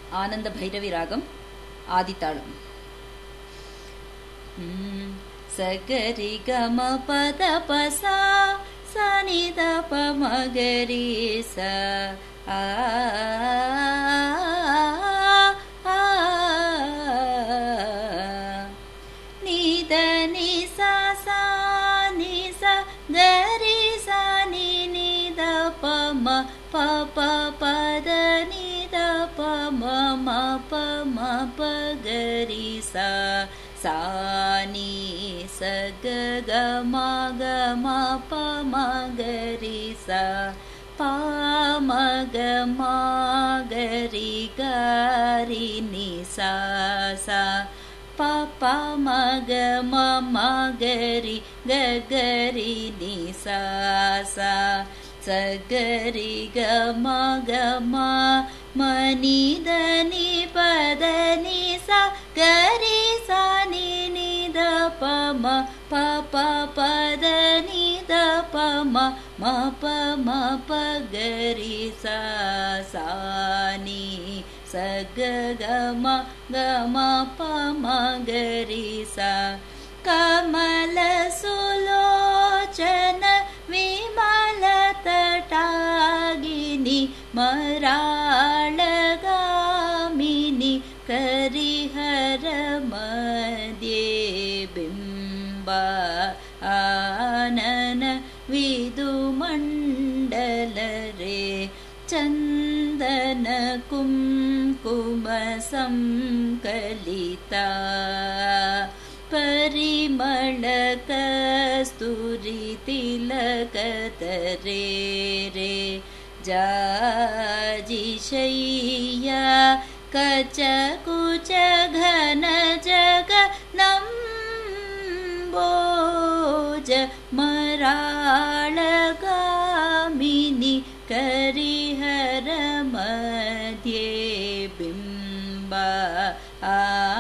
ஆனந்த பைரவி ராகம் ஆதித்தாளம். சகரி கம பத பசா சனித பமகரி ச நித நிச சா நிச கரி ச நித பம பப பத நித பம மப மப கரி ச சானி சக கம கம பம கரி ச பாமக மாகரி கரி நி சா சா பப மக மகரி கரி நி சா சா சகரி கம கம மனித நி பத நி சா கரி சா நி நித பம பப பத நித பம மப மப கரி சா சானி சக கம கம பம கரி சா கமல சுலோச்சன விமல தடாகினி மராளகாமினி கரிஹர மத்யே பிம்ப ஆனன விதுமண்டலரே சந்தன கும்கும சம்கலிதா பரிமள கஸ்தூரி திலகதரே ரே ஜாஜிஷய்யா கச்சகுச்ச கன ஜக நம்போஜ மராளகாமினி கரிஹர மத்யே பிம்ப